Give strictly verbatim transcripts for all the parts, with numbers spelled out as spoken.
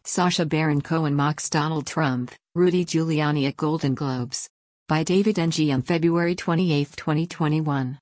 Sacha Baron Cohen mocks Donald Trump, Rudy Giuliani at Golden Globes. By David Ng on February twenty-eighth, twenty twenty-one.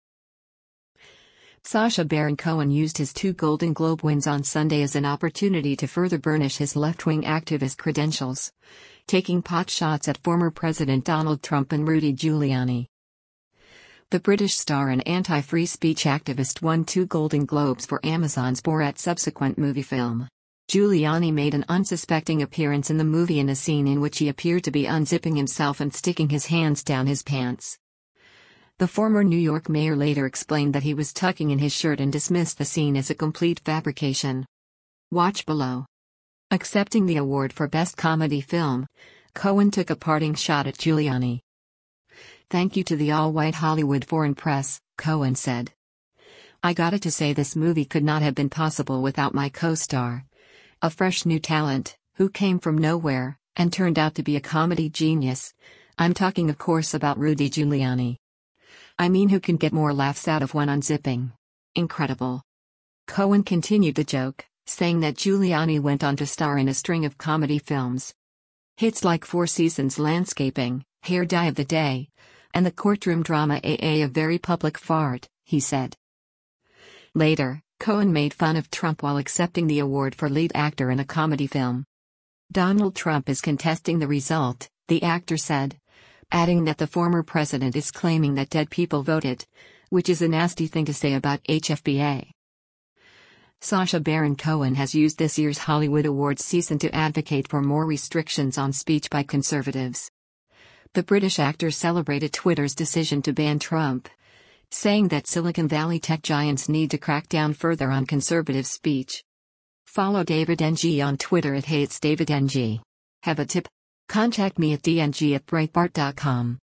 Sacha Baron Cohen used his two Golden Globe wins on Sunday as an opportunity to further burnish his left-wing activist credentials, taking pot shots at former President Donald Trump and Rudy Giuliani. The British star and anti-free speech activist won two Golden Globes for Amazon's Borat subsequent movie film. Giuliani made an unsuspecting appearance in the movie in a scene in which he appeared to be unzipping himself and sticking his hands down his pants. The former New York mayor later explained that he was tucking in his shirt and dismissed the scene as a complete fabrication. Watch below. Accepting the award for Best Comedy Film, Cohen took a parting shot at Giuliani. "Thank you to the all-white Hollywood foreign press," Cohen said. "I gotta to say this movie could not have been possible without my co-star. A fresh new talent, who came from nowhere, and turned out to be a comedy genius. I'm talking of course about Rudy Giuliani. I mean, who can get more laughs out of one unzipping? Incredible." Cohen continued the joke, saying that Giuliani went on to star in a string of comedy films. Hits like Four Seasons Landscaping, Hair Dye of the Day, and the courtroom drama A A, A Very Public Fart, he said. Later, Cohen made fun of Trump while accepting the award for lead actor in a comedy film. "Donald Trump is contesting the result," the actor said, adding that the former president is claiming that dead people voted, which is a nasty thing to say about H F B A. Sacha Baron Cohen has used this year's Hollywood Awards season to advocate for more restrictions on speech by conservatives. The British actor celebrated Twitter's decision to ban Trump, saying that Silicon Valley tech giants need to crack down further on conservative speech. Follow David Ng on Twitter at Hey It's David Ng. Have a tip? Contact me at d n g at breitbart dot com.